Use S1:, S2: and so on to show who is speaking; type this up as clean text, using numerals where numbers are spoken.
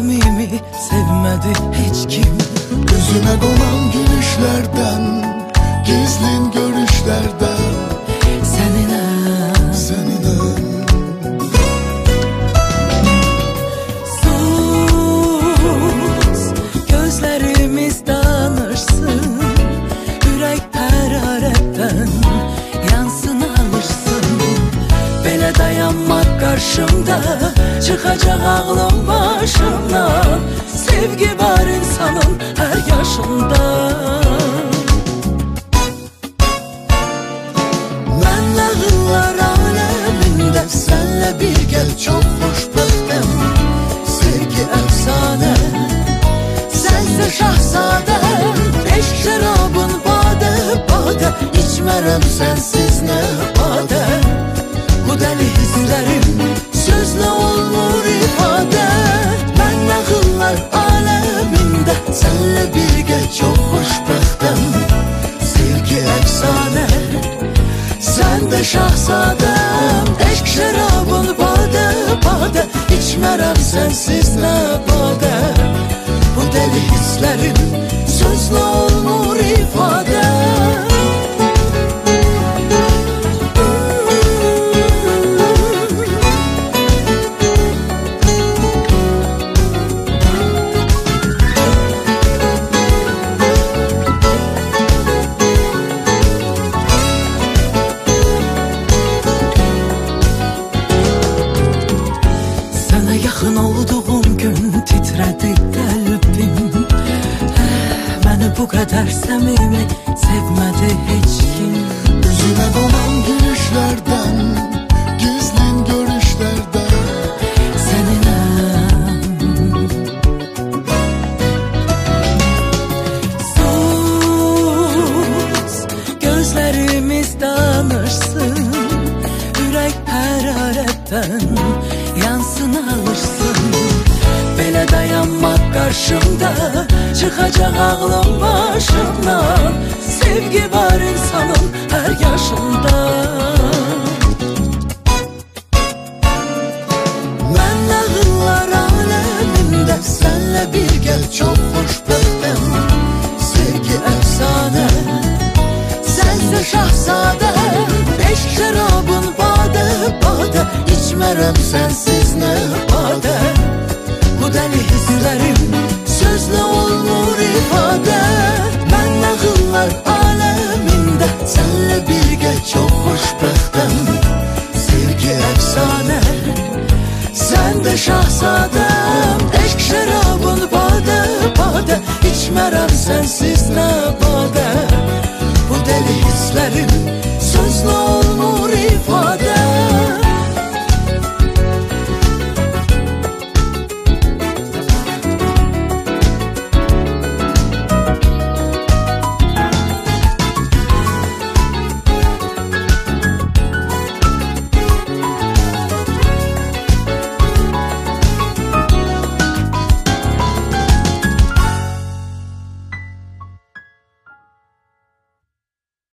S1: samimi sevmedi hiç kim.
S2: Gözüme konan gülüşlerden, gizlin görüşlerden
S1: Seninle sus, gözlerimiz danışsın, yürek hararetten yansın alırsın. Belə dayanmak karşımda, çıkacak ağlım başımdan. Sevgi var insanın her yaşında. Ben nağıllar aleminde senle bir gel çok hoşbəxtəm. Sevgi efsane, sense şahzade. Eşk şarabın bade bade, içmərəm sensiz ne bade. Bu deli hislerim sözle olmur ifade. Ben nağıllar aleminde senle birge çok hoşbəxtəm. Sevgi efsane, sen de şahzadem. Eşk şarabın bade bade, içmərəm sensiz ne bade. Bu deli hislerim sözle olmur ifade. Yaxın olduğum gün titredi kalbim. Beni bu kadar samimi sevmedi hiç kim.
S2: Gözüme konan gülüşlerden, gizlin görüşlerden
S1: Seninle sus, gözlerimiz danışsın, yürek hararetten yansın alırsın. Belə dayanmak karşımda, çıkacak ağlım başımdan. Sevgi var insanın her yaşında. Ben nağıllar aleminde senle bir gel çok hoşbəxtəm. Sevgi efsane, sense şahzade. Eşk şarabın bade bade, içmərəm sensiz